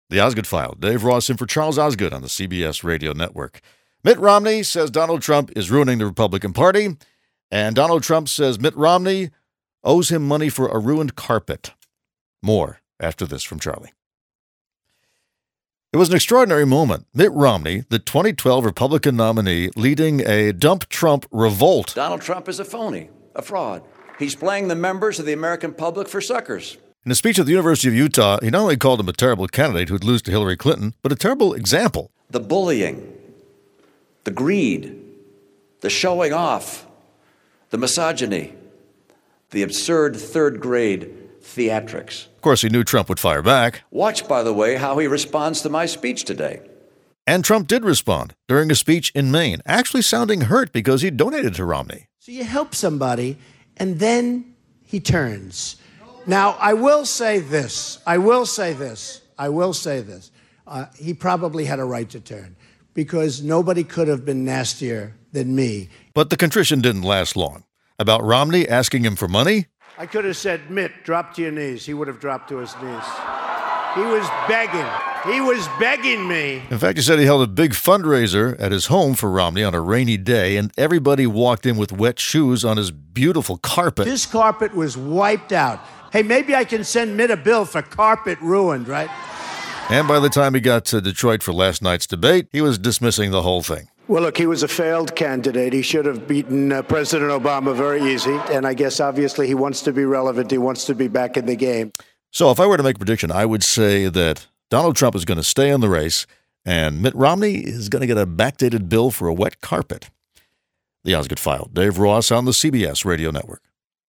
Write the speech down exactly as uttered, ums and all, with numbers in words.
The Osgood File. Dave Ross in for Charles Osgood on the C B S Radio Network. Mitt Romney says Donald Trump is ruining the Republican Party, and Donald Trump says Mitt Romney owes him money for a ruined carpet. More after this from Charlie. It was an extraordinary moment. Mitt Romney, the twenty twelve Republican nominee, leading a dump Trump revolt. Donald Trump is a phony, a fraud. He's playing the members of the American public for suckers. In a speech at the University of Utah, he not only called him a terrible candidate who'd lose to Hillary Clinton, but a terrible example. The bullying, the greed, the showing off, the misogyny, the absurd third-grade theatrics. Of course, he knew Trump would fire back. Watch, by the way, how he responds to my speech today. And Trump did respond during a speech in Maine, actually sounding hurt because he donated to Romney. So you help somebody, and then he turns. Now, I will say this. I will say this. I will say this. Uh, he probably had a right to turn because nobody could have been nastier than me. But the contrition didn't last long. About Romney asking him for money? I could have said, Mitt, drop to your knees. He would have dropped to his knees. He was begging. He was begging me. In fact, he said he held a big fundraiser at his home for Romney on a rainy day, and everybody walked in with wet shoes on his beautiful carpet. This carpet was wiped out. Hey, maybe I can send Mitt a bill for carpet ruined, right? And by the time he got to Detroit for last night's debate, he was dismissing the whole thing. Well, look, he was a failed candidate. He should have beaten uh, President Obama very easy. And I guess, obviously, he wants to be relevant. He wants to be back in the game. So if I were to make a prediction, I would say that Donald Trump is going to stay in the race, and Mitt Romney is going to get a backdated bill for a wet carpet. The Osgood File. Dave Ross on the C B S Radio Network.